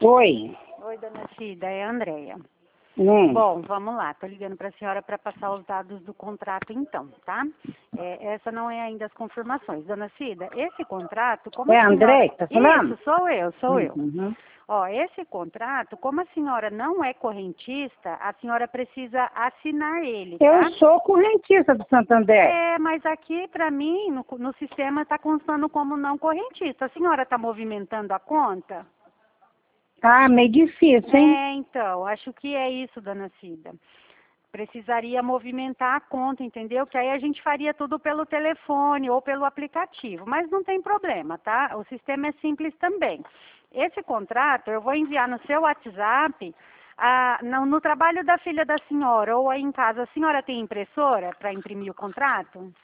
Oi. Oi, dona Cida, é a Andréia. Hum. Bom, vamos lá. Tô ligando para a senhora para passar os dados do contrato, então, tá? Essa não é ainda as confirmações. Dona Cida, esse contrato, como É a a senhora... André que tá falando? Isso, sou eu. Uhum. Ó, esse contrato, como a senhora não é correntista, a senhora precisa assinar ele, tá? Eu sou correntista do Santander. Mas aqui, para mim, no sistema está constando como não correntista. A senhora está movimentando a conta? Ah, meio difícil, hein? Então, acho que é isso, dona Cida. Precisaria movimentar a conta, entendeu? Que aí a gente faria tudo pelo telefone ou pelo aplicativo, mas não tem problema, tá? O sistema é simples também. Esse contrato eu vou enviar no seu WhatsApp, no trabalho da filha da senhora ou aí em casa. A senhora tem impressora para imprimir o contrato?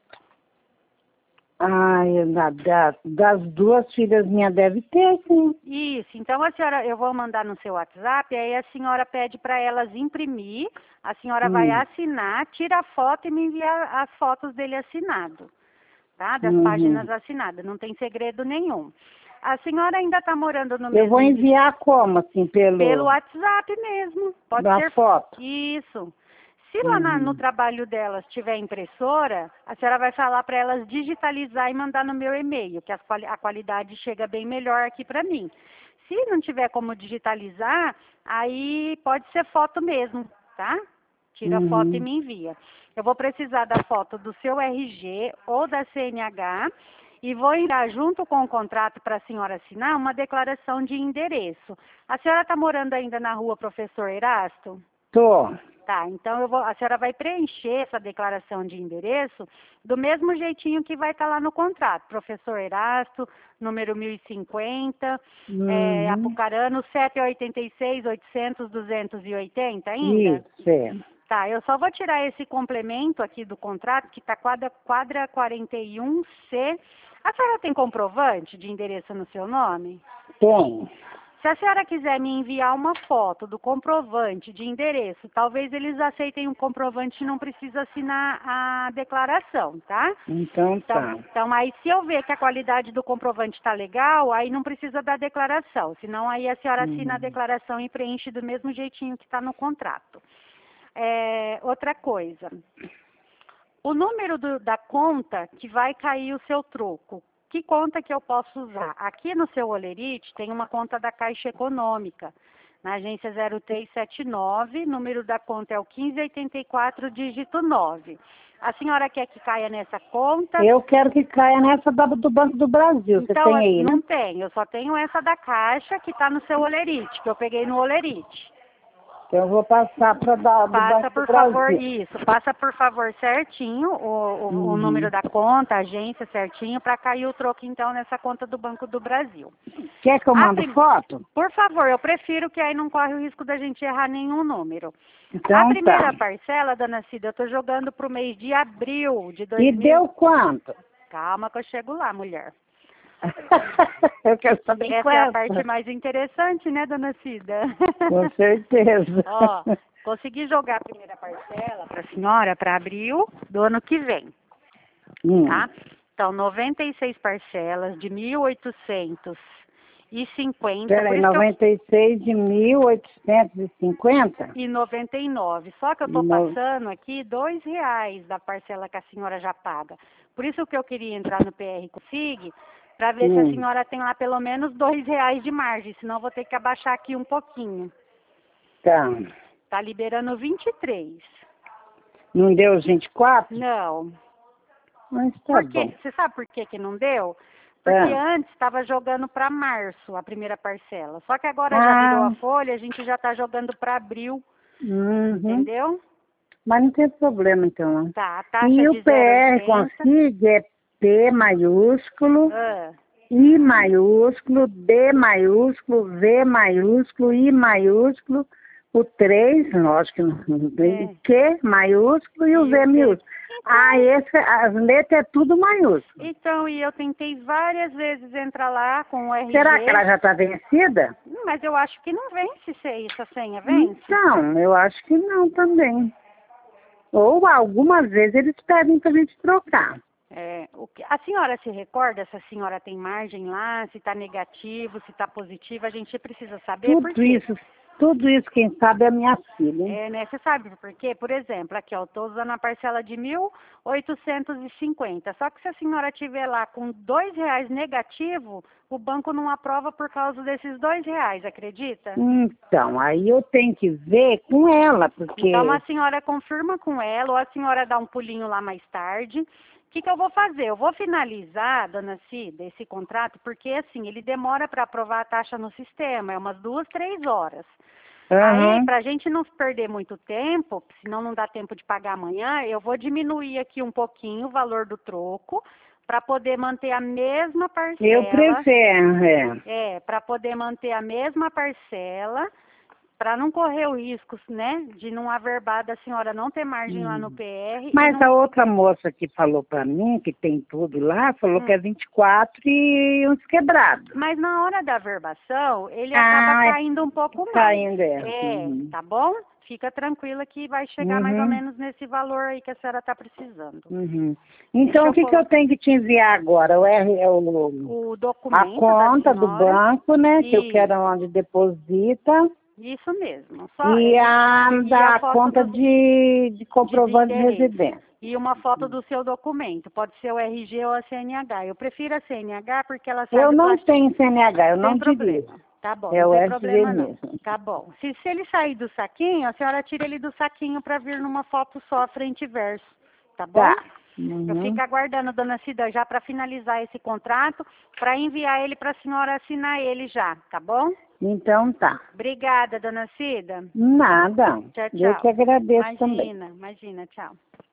Ai, das duas filhas minhas deve ter, sim. Isso, então a senhora, eu vou mandar no seu WhatsApp, aí a senhora pede para elas imprimir, a senhora vai assinar, tira a foto e me envia as fotos dele assinado, tá? Das páginas assinadas, não tem segredo nenhum. A senhora ainda está morando no mesmo... Eu vou enviar como, assim, Pelo WhatsApp mesmo, pode da ser... foto? Isso. Se lá no trabalho delas tiver impressora, a senhora vai falar para elas digitalizar e mandar no meu e-mail, que a qualidade chega bem melhor aqui para mim. Se não tiver como digitalizar, aí pode ser foto mesmo, tá? Tira a foto e me envia. Eu vou precisar da foto do seu RG ou da CNH e vou enviar junto com o contrato para a senhora assinar uma declaração de endereço. A senhora está morando ainda na rua Professor Erasto? Tô. Tá, então a senhora vai preencher essa declaração de endereço do mesmo jeitinho que vai estar lá no contrato. Professor Erasto, número 1050, Apucarana, 786, 800, 280 ainda? Isso, é. Tá, eu só vou tirar esse complemento aqui do contrato, que está quadra 41C. A senhora tem comprovante de endereço no seu nome? Tem. Se a senhora quiser me enviar uma foto do comprovante de endereço, talvez eles aceitem um comprovante e não precisa assinar a declaração, tá? Então tá. Então, aí se eu ver que a qualidade do comprovante está legal, aí não precisa da declaração. Senão, aí a senhora assina a declaração e preenche do mesmo jeitinho que está no contrato. Outra coisa. O número da conta que vai cair o seu troco. Que conta que eu posso usar? Aqui no seu Olerite tem uma conta da Caixa Econômica, na agência 0379, número da conta é o 1584, dígito 9. A senhora quer que caia nessa conta? Eu quero que caia nessa do Banco do Brasil. Você Então, tem aí, né? não tem, eu só tenho essa da Caixa que está no seu Olerite, que eu peguei no Olerite. Então eu vou passar para do Banco do Brasil. Passa por favor certinho o número da conta, a agência certinho, para cair o troco então nessa conta do Banco do Brasil. Quer que eu mande foto? Por favor, eu prefiro que aí não corre o risco da gente errar nenhum número. Então, a primeira parcela, dona Cida, eu estou jogando para o mês de abril de 2000. E deu quanto? Calma que eu chego lá, mulher. Eu quero saber Essa é a parte mais interessante, né, dona Cida? Com certeza. Ó, consegui jogar a primeira parcela para a senhora para abril do ano que vem, tá? Então, 96 parcelas de 1.850. Peraí, 96 de 1.850? E 99. Só que eu estou passando aqui R$2 da parcela que a senhora já paga. Por isso que eu queria entrar no PR Config, para ver se a senhora tem lá pelo menos R$2 de margem, senão eu vou ter que abaixar aqui um pouquinho. Tá. Tá liberando 23. Não deu os 24? Não. Mas tá bom. Você sabe por que não deu? Porque antes estava jogando para março a primeira parcela. Só que agora já virou a folha, a gente já está jogando para abril. Entendeu? Mas não tem problema então, não. Tá, a taxa e de o PR Config é P maiúsculo, I maiúsculo, D maiúsculo, V maiúsculo, I maiúsculo, o 3, lógico que não tem, Q maiúsculo e o V maiúsculo. As letras é tudo maiúsculo. Então, e eu tentei várias vezes entrar lá com o RG. Será que ela já está vencida? Mas eu acho que não vence essa senha, vence? Então, eu acho que não também. Ou algumas vezes eles pedem para a gente trocar. A senhora se recorda se a senhora tem margem lá, se está negativo, se está positivo? A gente precisa saber por quê. Tudo isso quem sabe é a minha filha. Hein? Né? Você sabe por quê? Por exemplo, aqui, ó, eu estou usando a parcela de 1.850. Só que se a senhora tiver lá com R$ 2 negativo, o banco não aprova por causa desses R$ 2, acredita? Então, aí eu tenho que ver com ela, porque... Então, a senhora confirma com ela, ou a senhora dá um pulinho lá mais tarde. O que eu vou fazer? Eu vou finalizar, dona Cida, esse contrato, porque assim, ele demora para aprovar a taxa no sistema, é umas 2, 3 horas. Aí, para a gente não perder muito tempo, senão não dá tempo de pagar amanhã, eu vou diminuir aqui um pouquinho o valor do troco, para poder manter a mesma parcela. Eu prefiro, para poder manter a mesma parcela, para não correr o risco, né, de não averbar da senhora não ter margem lá no PR. Mas a outra moça que falou para mim, que tem tudo lá, falou que é 24 e uns quebrados. Mas na hora da averbação, ele acaba caindo um pouco mais. Caindo, tá bom? Fica tranquila que vai chegar mais ou menos nesse valor aí que a senhora está precisando. Então, o que eu tenho que te enviar agora? O documento a conta do banco, né? Isso. Que eu quero onde deposita. Isso mesmo. E a conta de comprovante de residência. E uma foto do seu documento. Pode ser o RG ou a CNH. Eu prefiro a CNH porque ela sabe... Eu não tenho CNH, eu não dirijo. Tá bom, é não o tem RG problema mesmo. não. Tá bom. Se ele sair do saquinho, a senhora tira ele do saquinho para vir numa foto só frente e verso. Tá bom? Tá. Eu fico aguardando, dona Cida, já para finalizar esse contrato, para enviar ele para a senhora assinar ele já, tá bom? Então tá. Obrigada, dona Cida. Nada. Tchau, tchau. Eu que agradeço também. Imagina, tchau.